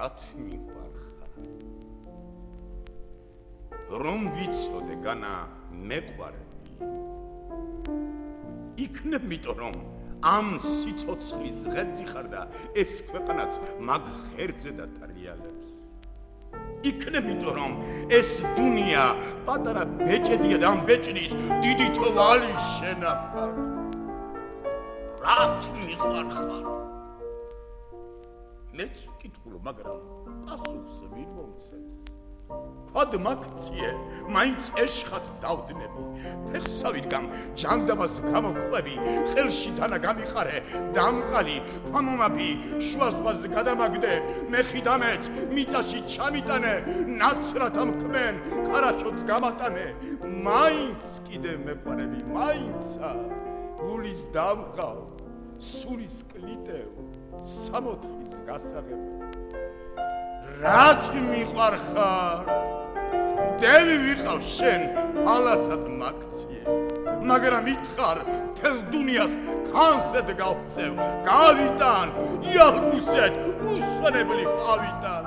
რათ მიყვარხარ რომ ვიცოდე განა მეყვარები იქნებ მიტო რომ ამ სიცოცხლის ღერძი ხარ და ეს ქვეყანაც მაგ ღერძზე დატარიალებს იქნებ მიტო რომ ეს დუნია პატარა ბეჭედია და ამ ბეჭდის დიდი თვალი შენახარ რათ მიყვარხარ მეც ვკითხულობ მაგრამ პასუხს ვინ მომცემს ხოდ მაქციე მაინც ეშხათ დავდნები ფეხსავით გამ ჯანდაბას გამოყვები ხელში დანა გამიყარე დამყალი ხამომაფი შუა ზღვას გადამაგდე მეხიდამეც მიწაში ჩამიტანე ნაცრად ამქმენ კარაშოც გამატანე მაინც კიდე მეყვარები მაინცა გულის დამყავ სულის კლიტევ სამოთხის გასაღებ რათ მიყვარხარ დევი ვიყავ შენ ალასად მაქციე მაგრამ ითხარ თელ დუნიას ხანსად გავწევ გავიტან იალბუსეთ უსვენებლი ყავიტან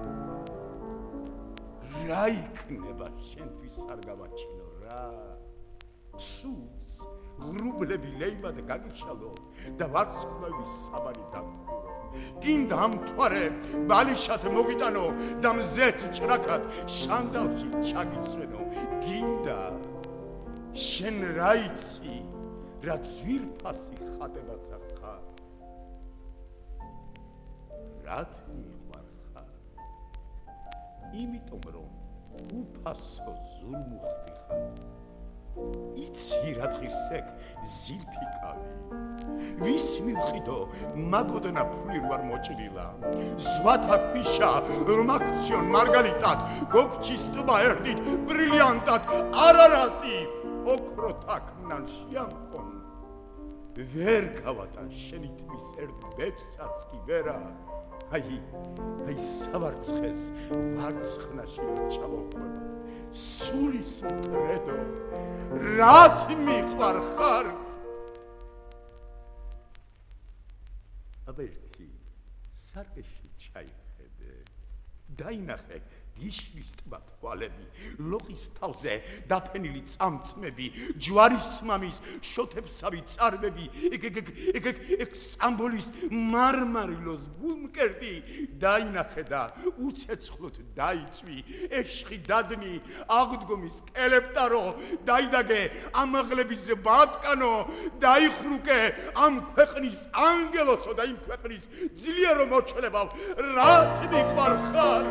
რა იქნება შენთვის არ გავაჩინო რა სულს ღრუბლები ლეიბად გაგიშალო და ვარცხნების საბანი დამკვირო გინდა ამთვარე ბალიშად მოგიტანო და მზეთ ჭრაკად შანდალში ჩაგიცვენო გინდა შენ რა იცი რა ძვირფასი ხატებაცა ხარ რათ მიყვარხარ იმიტომ რომ უფასო ზურმუხტი ხარ იცი რა ღირსեք ზილფიკავი ვის მივხიდო მაგოდნა ფული რვარ მოჭრილა ზვათა ქვიშა რომ აქციონ მარგალიტად გოგჩის ტბა ერთით ბრილიანტად არარატი ოქროთაკნან შიანკონ ვერ გავატან შენი თმის ერთ ბებსაც კი ვერა აი სავარცხეს ვარცხნაში ჩამოყვება სულის მტრედო რათ მიყვარხარ აბერტი სარკეში ჩაიხედე დაინახე გიშვის ტბა თვალები ლოყის თავზე დაფენილი წამწმები ჯვარის მამის შოთებსავი წარბები ეგ სტამბოლის მარმარილოს გულმკერდი დაინახე და უცეცხლოდ დაიწვი ეშხი დადნი აღდგომის კელეპტარო დაიდაგე ამაღლების ბატკანო დაიხრუკე ამ ქვეყნის ანგელოსო და იმ ქვეყნის ძლიერო მოჩვენებავ რათ მიყვარხარ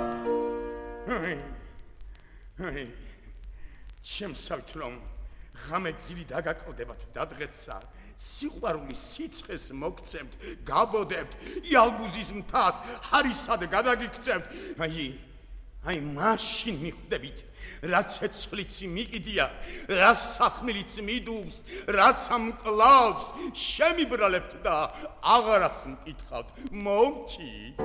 ჩემსავით რომ ღამე ძილი დაგაკლდებათ დადღეცა სიყვარულის სიცხეს მოგცემთ გაბოდებთ იალბუზის მთას ჰარისად გადაგიქცევთ აი მაშინ მიხვდებით რაც ცეცხლიც მიყიდია რაც სახმელიც მიდუღს რაც ამ კლავს შემიბრალებთ და აღარას მკითხავთ მოვჭით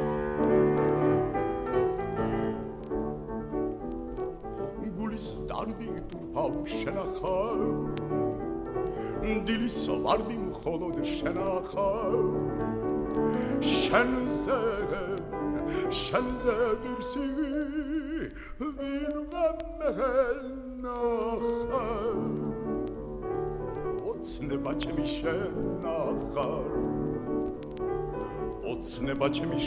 სტარბი დურფავ შენახავ დილის ვარდი მხოლოდ შენახავ შენზე ღირსი ვინ გამენახავ ოცნება ჩემი შენახავ ოცნება ჩემი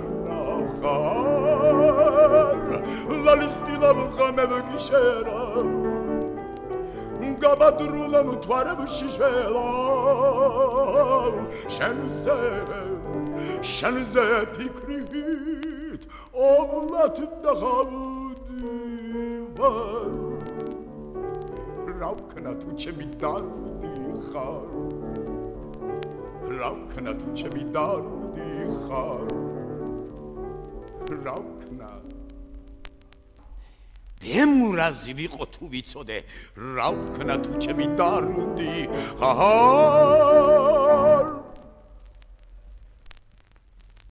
შენახავ ლალისტილავ ღამებ გიშერა გაბადრულა მთვარებში შველავ შენზე ფიქრით ობლათ დაღავდივარ რა ვქნა თუ ჩემი დარდი ხარ რა ვქნა თუ ჩემი დარდი ხარ რა ვქნა დემურაზი ვიყო თუ ვიცოდე რა ვქნა თუ ჩემი დარდი ხარ